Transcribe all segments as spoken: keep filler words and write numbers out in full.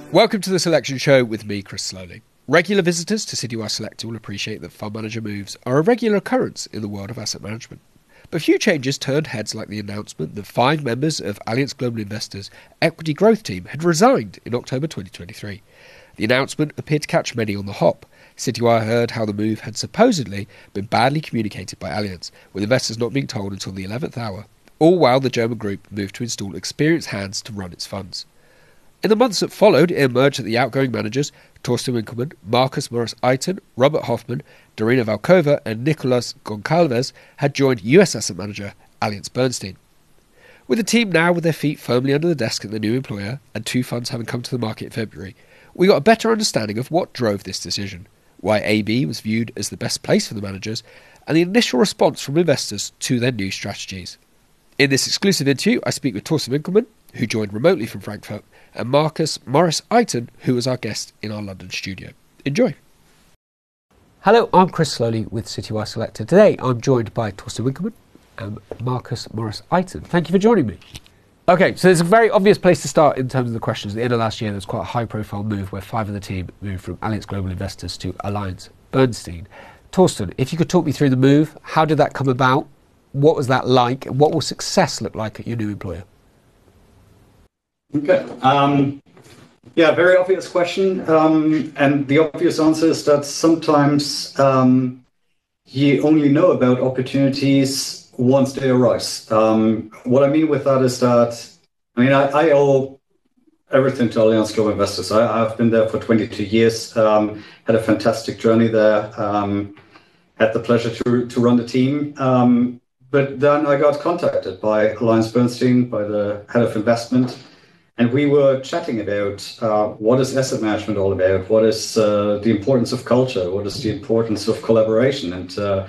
Welcome to the Selection Show with me, Chris Slowly. Regular visitors to Citywire Selector will appreciate that fund manager moves are a regular occurrence in the world of asset management. But few changes turned heads like the announcement that five members of Allianz Global Investors' equity growth team had resigned in October twenty twenty-three. The announcement appeared to catch many on the hop. Citywire heard how the move had supposedly been badly communicated by Allianz, with investors not being told until the eleventh hour, all while the German group moved to install experienced hands to run its funds. In the months that followed, it emerged that the outgoing managers, Torsten Winkelmann, Marcus Morris-Eitan, Robert Hoffman, Dorina Valkova and Nicolas Goncalves had joined U S asset manager AllianceBernstein. With the team now with their feet firmly under the desk at their new employer, and two funds having come to the market in February, we got a better understanding of what drove this decision, why A B was viewed as the best place for the managers, and the initial response from investors to their new strategies. In this exclusive interview, I speak with Torsten Winkelmann, who joined remotely from Frankfurt, and Marcus Morris-Eitan, who was our guest in our London studio. Enjoy. Hello, I'm Chris Slowly with Citywire Selector. Today I'm joined by Torsten Winkelmann and Marcus Morris-Eitan. Thank you for joining me. Okay, so there's a very obvious place to start in terms of the questions. At the end of last year, there was quite a high-profile move where five of the team moved from Allianz Global Investors to AllianceBernstein. Torsten, if you could talk me through the move, how did that come about? What was that like? What will success look like at your new employer? Okay. Um, yeah, very obvious question. Um, and the obvious answer is that sometimes um, you only know about opportunities once they arise. Um, what I mean with that is that, I mean, I, I owe everything to Allianz Global Investors. I, I've been there for twenty-two years, um, had a fantastic journey there, um, had the pleasure to, to run the team. Um, but then I got contacted by AllianceBernstein, by the head of investment. And we were chatting about uh, what is asset management all about? What is uh, the importance of culture? What is the importance of collaboration? And uh,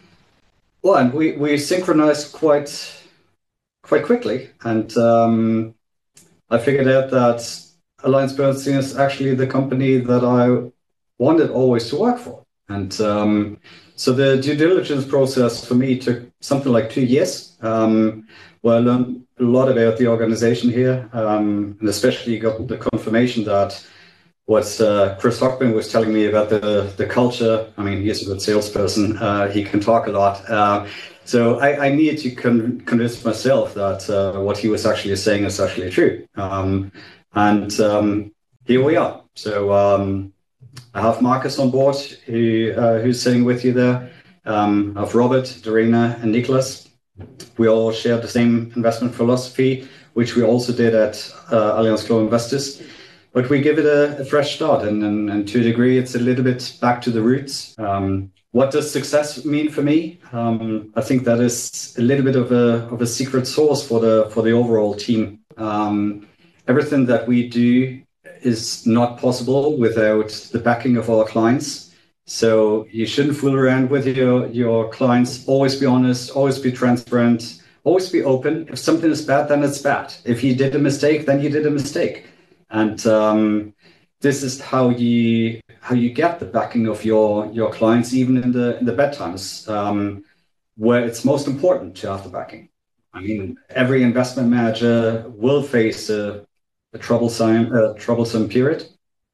well, and we, we synchronized quite quite quickly. And um, I figured out that AllianceBernstein is actually the company that I wanted always to work for. And um, so the due diligence process for me took something like two years, um, where I learned a lot about the organization here, um, and especially got the confirmation that what uh, Chris Hockman was telling me about the, the culture. I mean, he's a good salesperson. Uh, he can talk a lot. Uh, so I, I needed to con- convince myself that uh, what he was actually saying is actually true. Um, and um, here we are. So um, I have Marcus on board, who uh, who's sitting with you there. Um, I have Robert, Dorina, and Nicholas. We all share the same investment philosophy, which we also did at uh, Allianz Global Investors. But we give it a, a fresh start, and, and, and to a degree, it's a little bit back to the roots. Um, what does success mean for me? Um, I think that is a little bit of a of a secret sauce for the for the overall team. Um, everything that we do is not possible without the backing of our clients. So you shouldn't fool around with your, your clients. Always be honest, always be transparent, always be open. If something is bad, then it's bad. If you did a mistake, then you did a mistake. And um, this is how you how you get the backing of your, your clients, even in the in the bad times, um, where it's most important to have the backing. I mean, every investment manager will face a, a troublesome a troublesome period,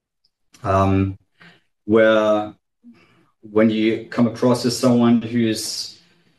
um, where when you come across as someone who's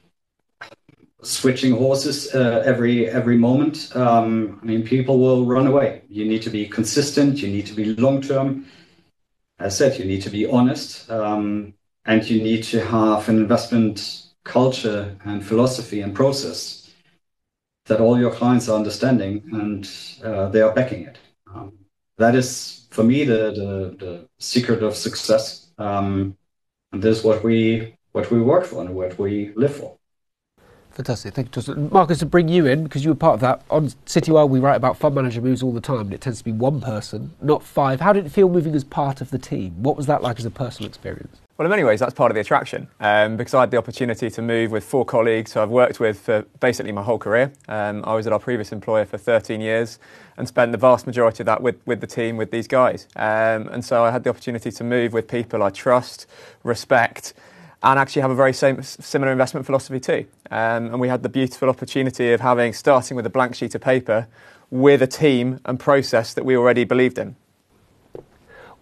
switching horses uh, every every moment, um, I mean, people will run away. You need to be consistent. You need to be long-term. As I said, you need to be honest, um, and you need to have an investment culture and philosophy and process that all your clients are understanding and uh, they are backing it. Um, that is, for me, the the, the secret of success. Um, And this is what we what we work for and what we live for. Fantastic. Thank you, Torsten. Marcus, to bring you in, because you were part of that. On Citywire, we write about fund manager moves all the time, and it tends to be one person, not five. How did it feel moving as part of the team? What was that like as a personal experience? Well, in many ways, that's part of the attraction, um, because I had the opportunity to move with four colleagues who I've worked with for basically my whole career. Um, I was at our previous employer for thirteen years and spent the vast majority of that with, with the team, with these guys. Um, and so I had the opportunity to move with people I trust, respect, and actually have a very same, similar investment philosophy too. Um, and we had the beautiful opportunity of having, starting with a blank sheet of paper, with a team and process that we already believed in.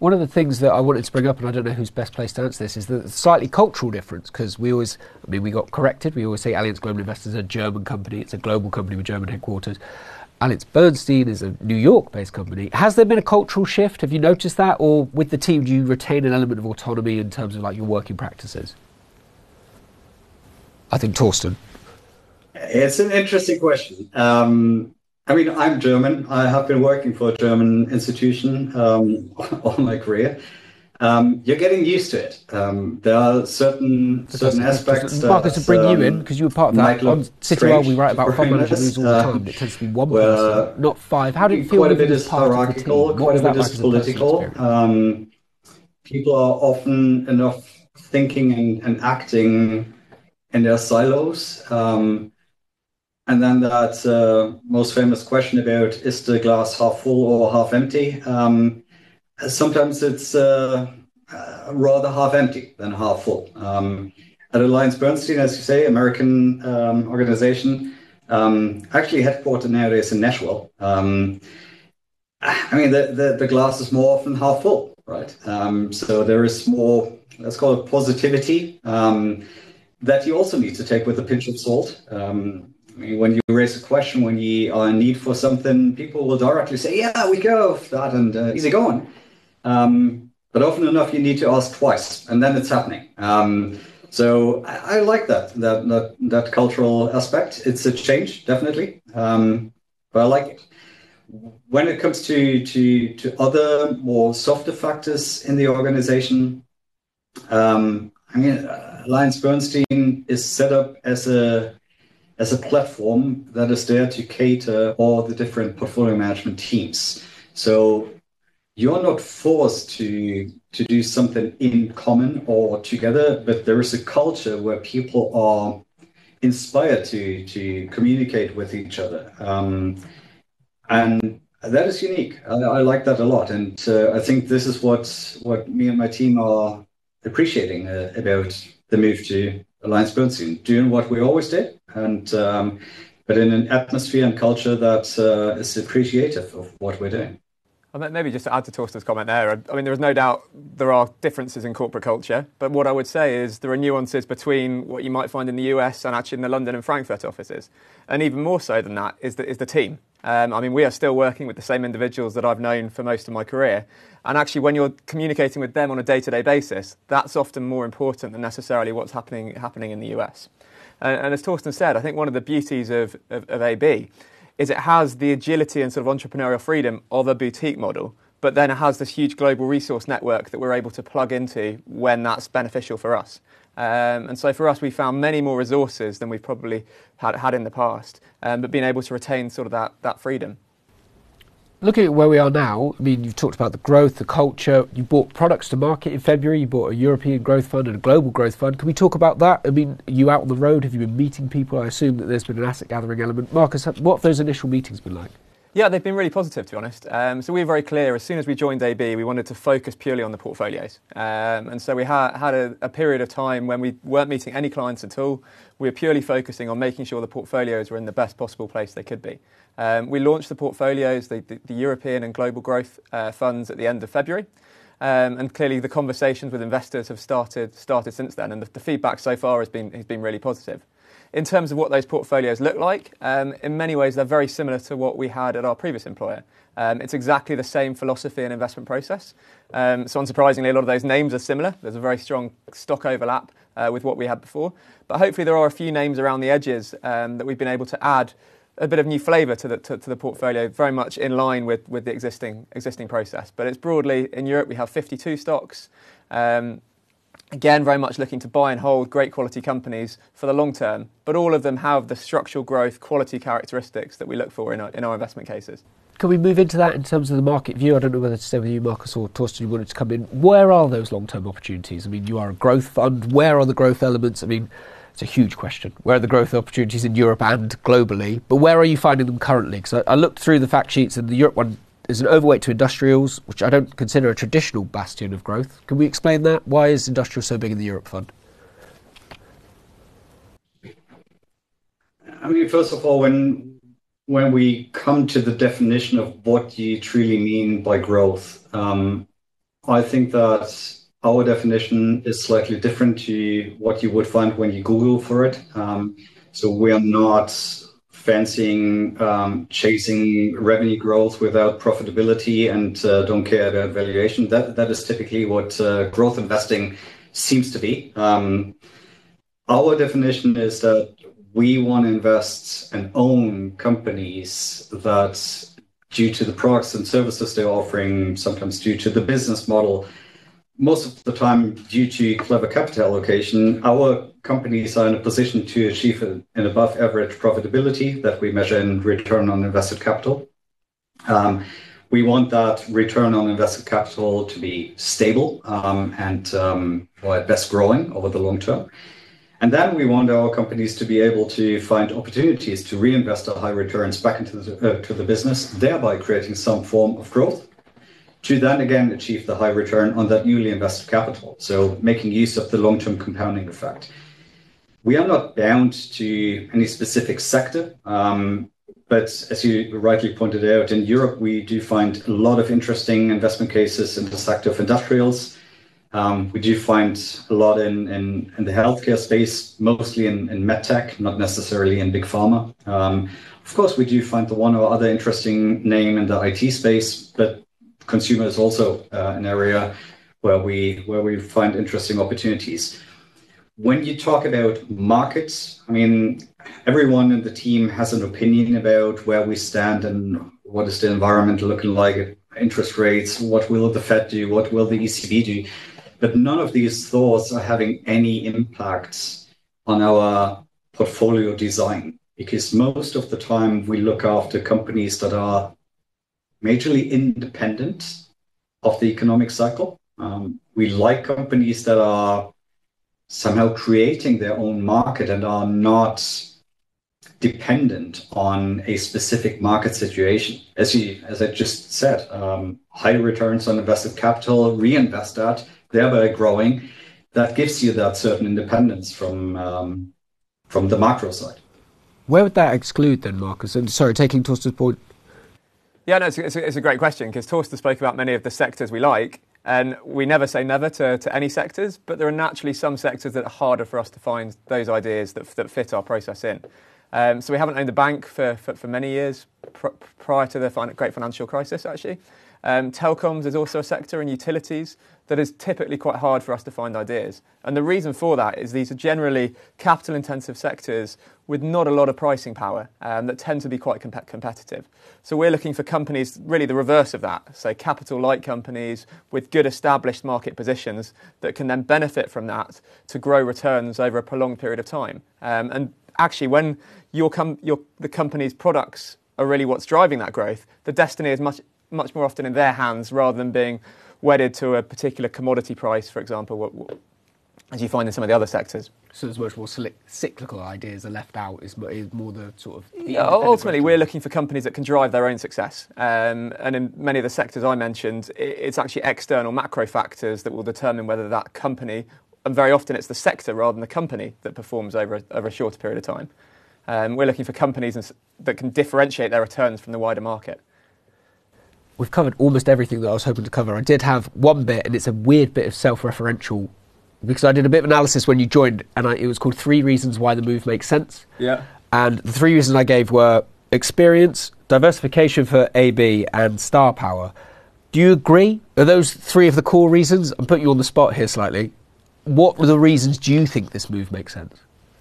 One of the things that I wanted to bring up, and I don't know who's best placed to answer this, is the slightly cultural difference, because we always, I mean, we got corrected. We always say Allianz Global Investors is a German company. It's a global company with German headquarters. Allianz Bernstein is a New York-based company. Has there been a cultural shift? Have you noticed that? Or with the team, do you retain an element of autonomy in terms of like your working practices? I think Torsten. It's an interesting question. Um, I mean, I'm German. I have been working for a German institution um, all my career. Um, you're getting used to it. Um, there are certain certain aspects that, Marcus, to bring um, you in, because you were part of that. On Citywire, we write about fund manager moves all the time. It tends to be one person, not five. How did it feel? Quite a bit is hierarchical, quite a bit is political. Um, people are often enough thinking and, and acting in their silos. Um, and then that uh, most famous question about, is the glass half full or half empty? Um, sometimes it's uh, uh, rather half empty than half full. Um, at Allianz Bernstein, as you say, American um, organization, um, actually headquartered nowadays in Nashville. Um, I mean, the, the, the glass is more often half full, right? Um, so there is more, let's call it positivity, um, that you also need to take with a pinch of salt. Um, I mean, when you raise a question, when you are in need for something, people will directly say, yeah, we go for that and uh, easy going. Um, but often enough, you need to ask twice, and then it's happening. Um, so I, I like that, that, that, that cultural aspect. It's a change, definitely, um, but I like it. When it comes to, to, to other more softer factors in the organization, um, I mean, Allianz Bernstein is set up as a as a platform that is there to cater all the different portfolio management teams. So you're not forced to to do something in common or together, but there is a culture where people are inspired to to communicate with each other, um, and that is unique. I, I like that a lot, and uh, I think this is what what me and my team are appreciating uh, about the move to Allianz Bernstein, doing what we always did, and um, but in an atmosphere and culture that uh, is appreciative of what we're doing. Well, maybe just to add to Torsten's comment there, I mean, there is no doubt there are differences in corporate culture, but what I would say is there are nuances between what you might find in the U S and actually in the London and Frankfurt offices. And even more so than that is the, is the team. Um, I mean, we are still working with the same individuals that I've known for most of my career. And actually, when you're communicating with them on a day-to-day basis, that's often more important than necessarily what's happening happening in the U S. And, and as Torsten said, I think one of the beauties of, of, of A B is it has the agility and sort of entrepreneurial freedom of a boutique model, but then it has this huge global resource network that we're able to plug into when that's beneficial for us. Um, and so for us, we found many more resources than we've probably had, had in the past, um, but being able to retain sort of that, that freedom. Looking at where we are now, I mean, you've talked about the growth, the culture. You brought products to market in February. You bought a European growth fund and a global growth fund. Can we talk about that? I mean, are you out on the road? Have you been meeting people? I assume that there's been an asset gathering element. Marcus, what have those initial meetings been like? Yeah, they've been really positive, to be honest. Um, so we were very clear, as soon as we joined A B, we wanted to focus purely on the portfolios. Um, and so we ha- had a, a period of time when we weren't meeting any clients at all. We were purely focusing on making sure the portfolios were in the best possible place they could be. Um, we launched the portfolios, the, the, the European and global growth uh, funds at the end of February. Um, and clearly the conversations with investors have started started since then. And the, the feedback so far has been has been really positive. In terms of what those portfolios look like, um, in many ways they're very similar to what we had at our previous employer. Um, it's exactly the same philosophy and investment process. Um, so unsurprisingly, a lot of those names are similar. There's a very strong stock overlap uh, with what we had before. But hopefully there are a few names around the edges um, that we've been able to add a bit of new flavour to the to, to the portfolio, very much in line with, with the existing existing process. But it's broadly, in Europe we have fifty-two stocks. Um, Again, very much looking to buy and hold great quality companies for the long term, but all of them have the structural growth, quality characteristics that we look for in our, in our investment cases. Can we move into that in terms of the market view? I don't know whether to stay with you, Marcus, or Torsten, you wanted to come in. Where are those long-term opportunities? I mean, you are a growth fund. Where are the growth elements? I mean, it's a huge question. Where are the growth opportunities in Europe and globally? But where are you finding them currently? Because I, I looked through the fact sheets, and the Europe one is an overweight to industrials, which I don't consider a traditional bastion of growth. Can we explain that? Why is industrial so big in the Europe fund? I mean, first of all, when when we come to the definition of what you truly mean by growth, um, I think that our definition is slightly different to what you would find when you Google for it. Um, so we are not fancying um, chasing revenue growth without profitability and uh, don't care about valuation. That that is typically what uh, growth investing seems to be. Um, our definition is that we want to invest and own companies that, due to the products and services they're offering, sometimes due to the business model, most of the time due to clever capital allocation, our companies are in a position to achieve an above average profitability that we measure in return on invested capital. Um, we want that return on invested capital to be stable um, and um, or at best growing over the long term. And then we want our companies to be able to find opportunities to reinvest our high returns back into the, uh, to the business, thereby creating some form of growth, to then again achieve the high return on that newly invested capital. So making use of the long-term compounding effect. We are not bound to any specific sector, um, but as you rightly pointed out, in Europe, we do find a lot of interesting investment cases in the sector of industrials. Um, we do find a lot in, in, in the healthcare space, mostly in, in medtech, not necessarily in big pharma. Um, of course, we do find the one or other interesting name in the I T space, but consumer is also uh, an area where we where we find interesting opportunities. When you talk about markets, I mean, everyone in the team has an opinion about where we stand and what is the environment looking like, interest rates, what will the Fed do, what will the E C B do. But none of these thoughts are having any impact on our portfolio design, because most of the time we look after companies that are majorly independent of the economic cycle. Um, we like companies that are somehow creating their own market and are not dependent on a specific market situation. As you, as I just said, um, high returns on invested capital, reinvest that, thereby growing. That gives you that certain independence from um, from the macro side. Where would that exclude then, Marcus? And sorry, taking Torsten's point. Yeah, no, it's a, it's a, it's a great question, because Torsten spoke about many of the sectors we like, and we never say never to, to any sectors, but there are naturally some sectors that are harder for us to find those ideas that, that fit our process in. Um, so we haven't owned a bank for, for, for many years, pr- prior to the fin- great financial crisis, actually. Um, telecoms is also a sector, and utilities that is typically quite hard for us to find ideas. And the reason for that is these are generally capital-intensive sectors with not a lot of pricing power um, that tend to be quite comp- competitive. So we're looking for companies, really the reverse of that, so capital-light companies with good established market positions that can then benefit from that to grow returns over a prolonged period of time. Um, and actually, when your com- your, the company's products are really what's driving that growth, the destiny is much much more often in their hands rather than being wedded to a particular commodity price, for example, what, what, as you find in some of the other sectors. So there's much more cyclical ideas are left out, is, is more the sort of... The yeah, ultimately, we're looking for companies that can drive their own success. Um, and in many of the sectors I mentioned, it's actually external macro factors that will determine whether that company, and very often it's the sector rather than the company, that performs over a, over a shorter period of time. Um, we're looking for companies that can differentiate their returns from the wider market. We've covered almost everything that I was hoping to cover. I did have one bit, and it's a weird bit of self-referential, because I did a bit of analysis when you joined, and I, it was called Three Reasons Why the Move Makes Sense. Yeah. And the three reasons I gave were experience, diversification for A B, and star power. Do you agree? Are those three of the core reasons? I'm putting you on the spot here slightly. What are the reasons do you think this move makes sense?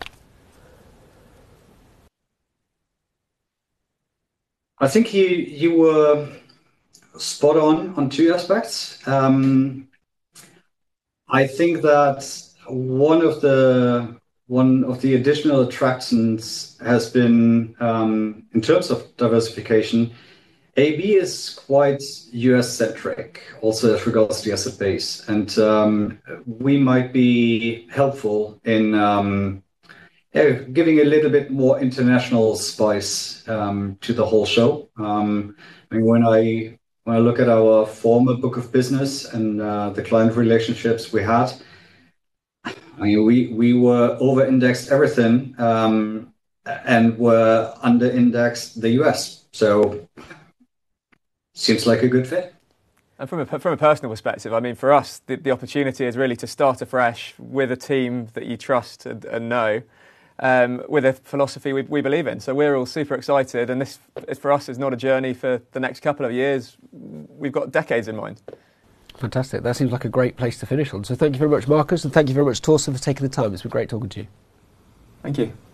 I think you you were spot on on two aspects. Um, I think that one of the one of the additional attractions has been um, in terms of diversification. A B is quite U S centric, also as regards to the asset base, and um, we might be helpful in um, yeah, giving a little bit more international spice um, to the whole show. Um, I mean, when I when I look at our former book of business and uh, the client relationships we had, I mean, we we were over-indexed everything um, and were under-indexed the U S. So seems like a good fit. And from a, from a personal perspective, I mean, for us, the, the opportunity is really to start afresh with a team that you trust and, and know, um, with a philosophy we, we believe in. So we're all super excited, and this, for us, is not a journey for the next couple of years. We've got decades in mind. Fantastic. That seems like a great place to finish on. So thank you very much, Marcus, and thank you very much, Torsten, for taking the time. It's been great talking to you. Thank you.